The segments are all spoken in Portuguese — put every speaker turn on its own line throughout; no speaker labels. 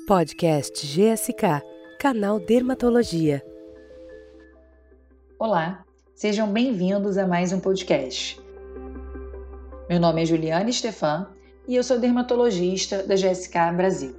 Podcast GSK, canal Dermatologia.
Olá, sejam bem-vindos a mais um podcast. Meu nome é Juliane Stefan e eu sou dermatologista da GSK Brasil.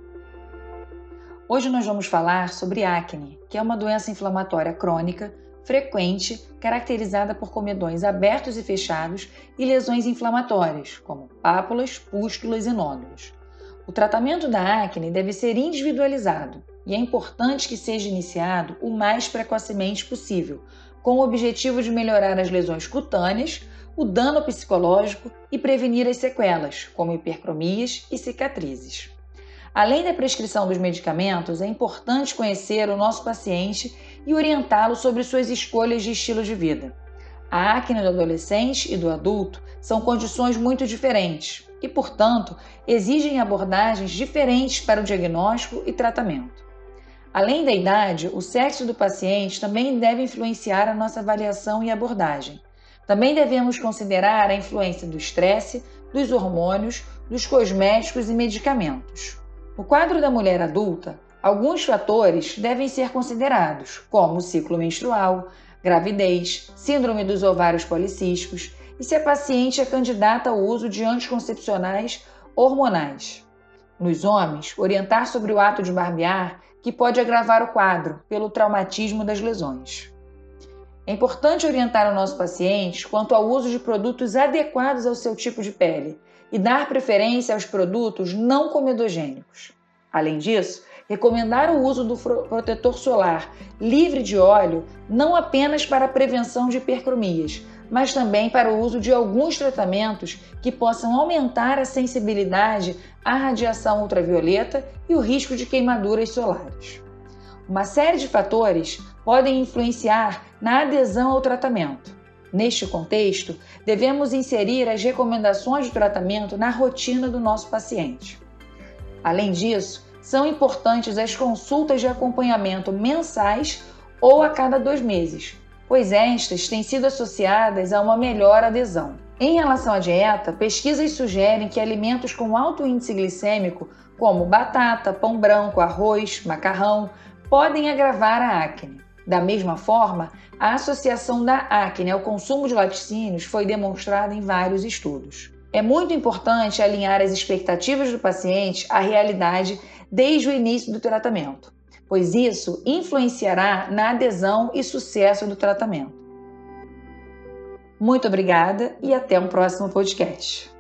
Hoje nós vamos falar sobre acne, que é uma doença inflamatória crônica, frequente, caracterizada por comedões abertos e fechados e lesões inflamatórias, como pápulas, pústulas e nódulos. O tratamento da acne deve ser individualizado e é importante que seja iniciado o mais precocemente possível, com o objetivo de melhorar as lesões cutâneas, o dano psicológico e prevenir as sequelas, como hipercromias e cicatrizes. Além da prescrição dos medicamentos, é importante conhecer o nosso paciente e orientá-lo sobre suas escolhas de estilo de vida. A acne do adolescente e do adulto são condições muito diferentes e, portanto, exigem abordagens diferentes para o diagnóstico e tratamento. Além da idade, o sexo do paciente também deve influenciar a nossa avaliação e abordagem. Também devemos considerar a influência do estresse, dos hormônios, dos cosméticos e medicamentos. No quadro da mulher adulta, alguns fatores devem ser considerados, como o ciclo menstrual, gravidez, síndrome dos ovários policísticos e se a paciente é candidata ao uso de anticoncepcionais hormonais. Nos homens, orientar sobre o ato de barbear, que pode agravar o quadro pelo traumatismo das lesões. É importante orientar o nosso paciente quanto ao uso de produtos adequados ao seu tipo de pele e dar preferência aos produtos não comedogênicos. Além disso, recomendar o uso do protetor solar livre de óleo não apenas para a prevenção de hipercromias, mas também para o uso de alguns tratamentos que possam aumentar a sensibilidade à radiação ultravioleta e o risco de queimaduras solares. Uma série de fatores podem influenciar na adesão ao tratamento. Neste contexto, devemos inserir as recomendações de tratamento na rotina do nosso paciente. Além disso, são importantes as consultas de acompanhamento mensais ou a cada 2 meses, pois estas têm sido associadas a uma melhor adesão. Em relação à dieta, pesquisas sugerem que alimentos com alto índice glicêmico, como batata, pão branco, arroz, macarrão, podem agravar a acne. Da mesma forma, a associação da acne ao consumo de laticínios foi demonstrada em vários estudos. É muito importante alinhar as expectativas do paciente à realidade desde o início do tratamento, pois isso influenciará na adesão e sucesso do tratamento. Muito obrigada e até um próximo podcast.